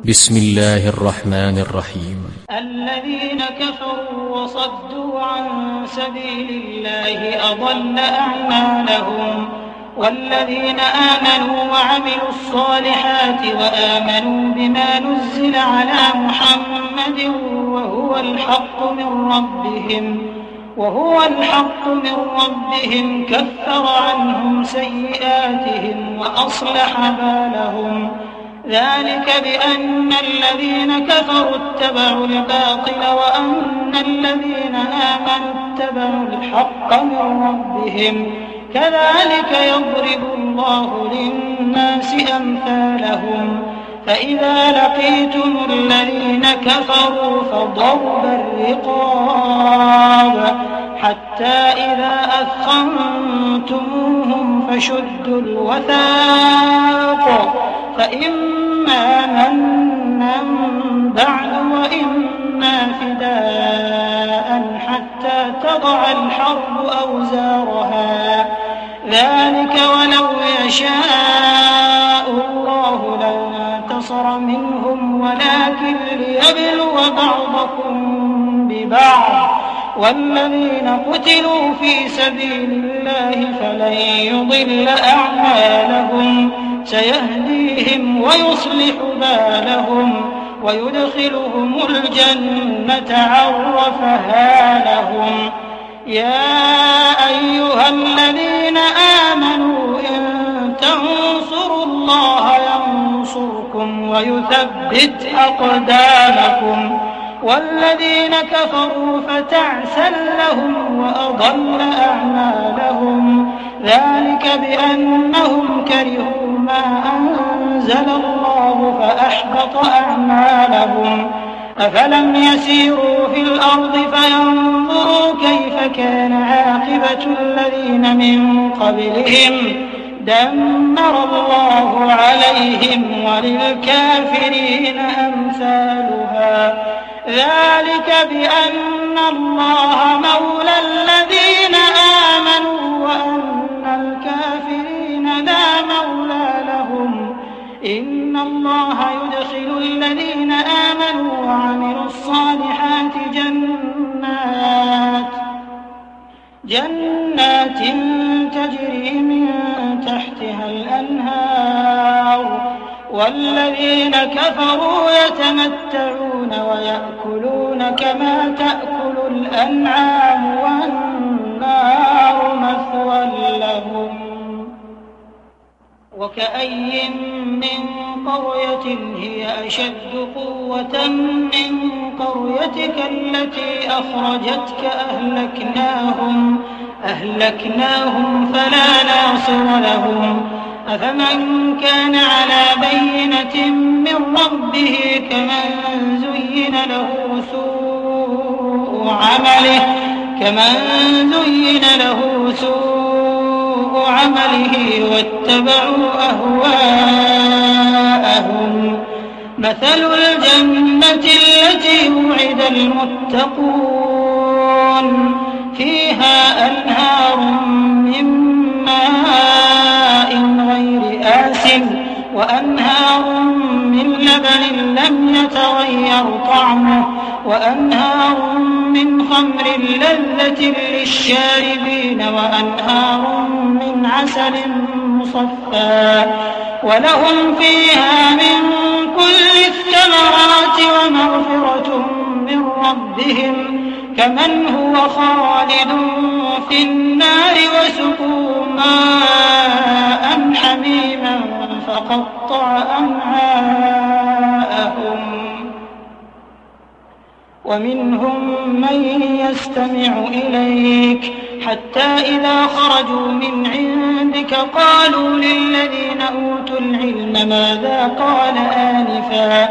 بسم الله الرحمن الرحيم. الذين كفروا وصدوا عن سبيل الله أضل أعمالهم، والذين آمنوا وعملوا الصالحات وآمنوا بما نزل على محمد وهو الحق من ربهم كفر عنهم سيئاتهم وأصلح بالهم. ذلك بأن الذين كفروا اتبعوا الباطل وأن الذين آمنوا اتبعوا الحق من ربهم، كذلك يضرب الله للناس أمثالهم. فإذا لقيتم الذين كفروا فضرب الرقاب حتى إذا أثخنتموهم فشدوا الوثاق، فإما منا بعد وإما فداء حتى تضع الحرب أوزارها. ذلك ولو يشاء الله لانتصر منهم ولكن ليبلو بعضكم ببعض، والذين قتلوا في سبيل الله فلن يضل أعمالهم، سيهديهم ويصلح بالهم ويدخلهم الجنة عرفها لهم. يا أيها الذين آمنوا إن تنصروا الله ينصركم ويثبت أقدامكم، والذين كفروا فتعسا لهم وأضل أعمالهم. ذلك بأنهم كرهوا ما أنزل الله فأحبط أعمالهم. أفلم يسيروا في الأرض فينظروا كيف كان عاقبة الذين من قبلهم، دمر الله عليهم وللكافرين أمثالها. ذلك بأن الله مولى الذين آمنوا وأن الكافرين لا مولى لهم. إن الله يدخل الذين آمنوا وعملوا الصالحات جنات تجري من تحتها الأنهار، والذين كفروا يتمتعون ويأكلون كما تأكل الأنعام والنار مثوى لهم. وكأي من قرية هي أشد قوة من قريتك التي أخرجتك أهلكناهم فلا ناصر لهم. أفمن كان على بينة من ربه كمن زين له سوء عمله واتبعوا أهواءهم. مثل الجنة التي وعد المتقون فيها أنهار من ماء غير آسن وأنهار من لبن لم يتغير طعمه وأنهار من خمر لذة للشاربين وأنهار من عسل مصفى، ولهم فيها من كل الثمرات ومغفرة من ربهم كمن هو خالد في النار وسقوا ماء حميما فقطع أمعاءهم. ومنهم من يستمع إليك حتى إذا خرجوا من عندك قالوا للذين أوتوا العلم ماذا قال آنفا،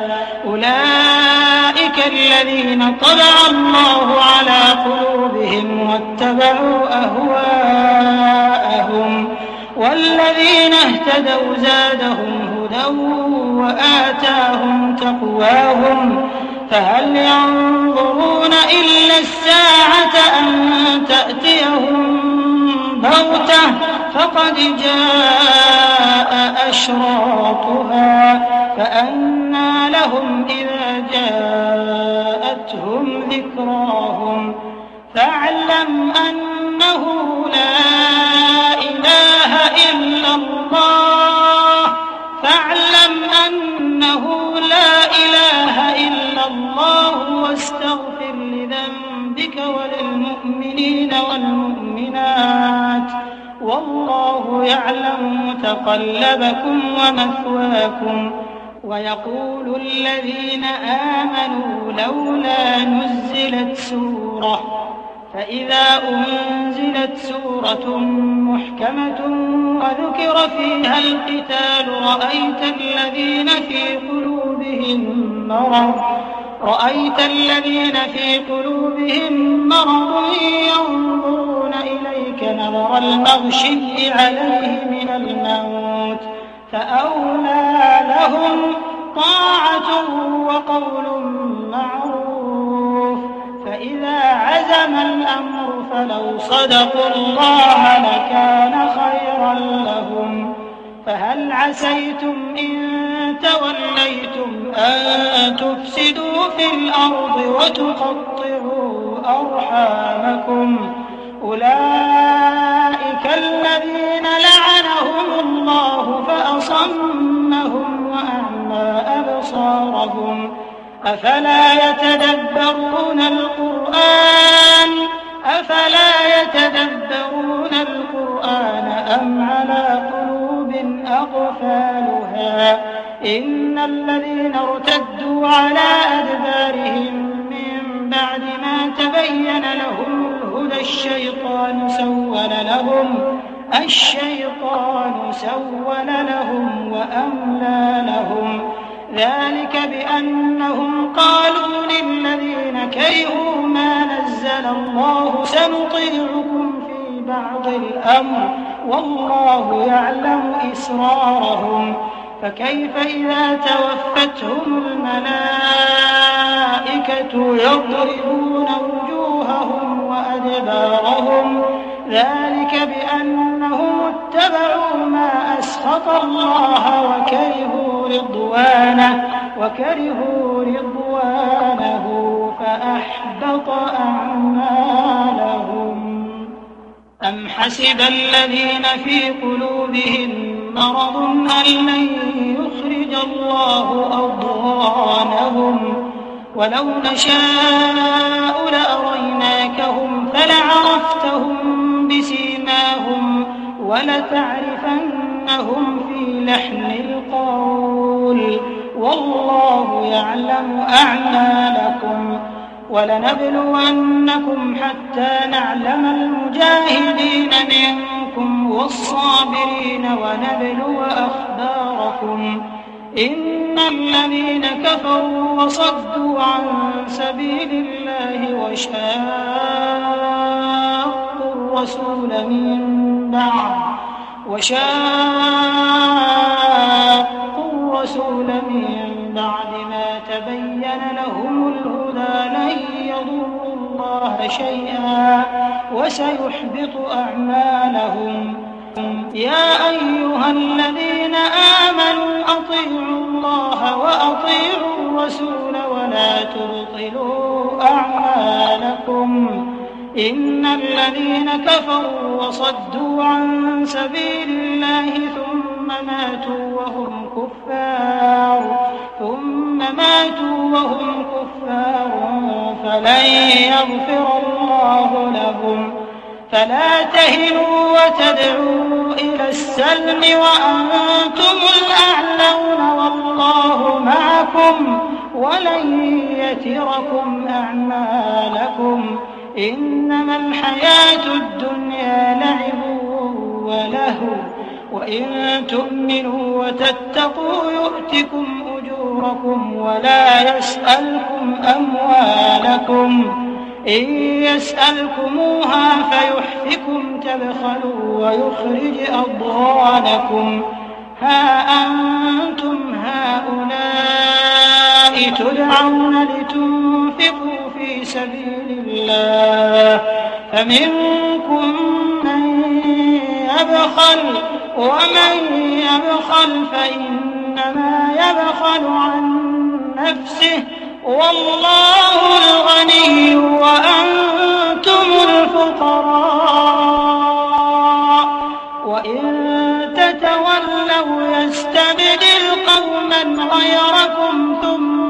أولئك الذين طبع الله على قلوبهم واتبعوا أهواءهم. والذين اهتدوا زادهم هدى وآتاهم تقواهم. فهل ينظرون إلا الساعة أن تأتيهم بغتة فقد جاء أشراطها فأنى لهم إذا جاءتهم ذكراهم فاعلم أنه لا إله إلا الله واستغفر لذنبك وللمؤمنين والمؤمنات والله يعلم متقلبكم ومثواكم. ويقول الذين آمنوا لولا نزلت سورة فإذا أنزلت سورة محكمة وذكر فيها القتال رأيت الذين في قلوبهم مرض ينظرون إليك نظر المغشي عليه من الموت فأولى لهم طاعة وقول معروف. فإذا عزم الأمر فلو صدقوا الله لكان خيرا لهم. فهل عسيتم إن توليتم أن تفسدوا في الأرض وتقطعوا أرحامكم أولئك الذين لعنهم الله فأصمهم وأعمى أبصارهم أفلا يتدبرون القرآن أم على قلوب أقفالها إن الذين ارتدوا على أدبارهم من بعد ما تبين لهم الهدى الشيطان سول لهم وأملى لهم ذلك بأنهم قالوا للذين كرهوا ما نزل الله سنطيعكم في بعض الأمر والله يعلم إسرارهم. فكيف إذا توفتهم الملائكة يضربون وجوههم وأدبارهم ذلك بأنهم اتبعوا ما أسخط الله وكرهوا رضوانه فأحبط أعمالهم. أم حسب الذين في قلوبهم مرض أن لن يخرج الله أضغانهم ولو نشاء لأريناكهم فلعرفتهم بسيماهم ولتعرفنهم في لحن القول والله يعلم أعمالكم. ولنبلونكم حتى نعلم المجاهدين منكم والصابرين ونبلو أخباركم. إن الذين كفروا وصدوا عن سبيل الله وشاقوا الرسول من بعد ما تبين لهم الهدى لن يضروا الله شيئا وسيحبط أعمالهم. يا أيها الذين آمنوا أطيعوا الله وأطيعوا الرسول ولا تبطلوا أعمالكم. إن الذين كفروا وصدوا عن سبيل الله ثم ماتوا وهم كفار فلن يغفر الله لهم. فلا تهنوا وتدعوا إلى السلم وأنتم الأعلون والله معكم ولن يتركم أعمالكم. إنما الحياة الدنيا لعب ولهو وإن تؤمنوا وتتقوا يؤتكم أجوركم ولا يسألكم أموالكم. إن يسألكموها فيحفكم تبخلوا ويخرج أضغانكم. ها أنتم هؤلاء تدعون لتنفقوا في سبيل الله فمنكم من يبخل ومن يبخل فإنما يبخل عن نفسه والله الغني وأنتم الفقراء وإن تتولوا يستبدل قوما غيركم ثم